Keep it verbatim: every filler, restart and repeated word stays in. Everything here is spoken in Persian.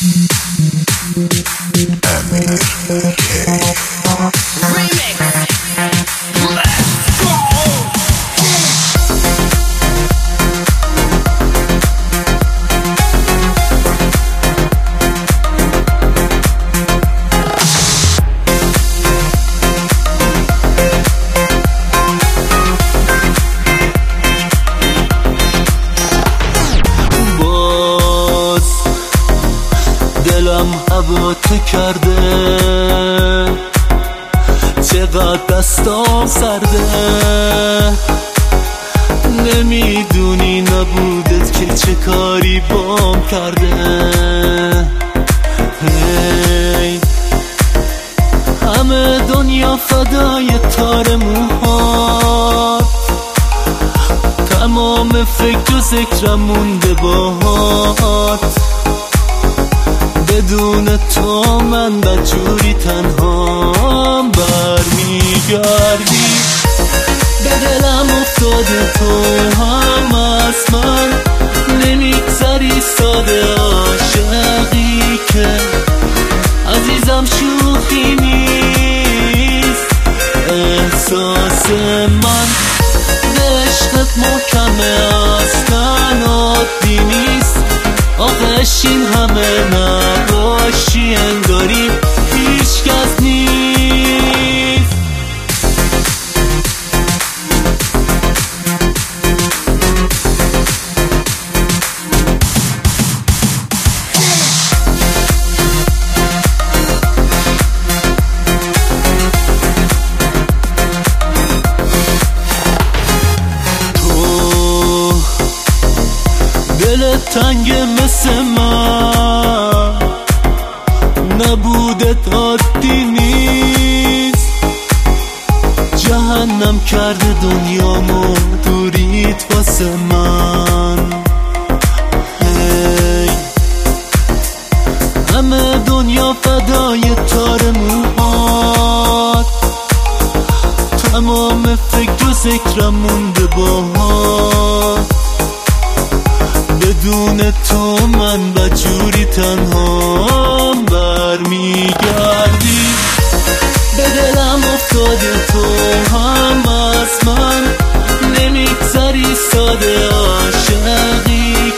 هوا تو کرده، چقدر دستام سرده، نمیدونی نبودت که چه کاری بام کرده. هی همه دنیا فدای تار موهات، تمام فکر و ذکرم مونده باهات. بدون تو من بدجوری تنهام برمیگردی، به دلم افتاده تو هم از من نمیگذری. ساده عاشقی که عزیزم شوخی نیست، احساس من به عشقت محکمه اصلا عادی نیست. آخش این همه نباشی انگاری هیچ کس نیست. تو دلت تنگ مثل من، نبودت عادی نیست. جهنم کرده دنیامو دوریت واسه من. هی همه دنیا فدای تار موهات، تمام فکر و ذکرم مونده باهات. بدون تو من بدجوری تنهام برمیگردی، به دلم افتاده تو هم از من نمیگذری. ساده عاشقی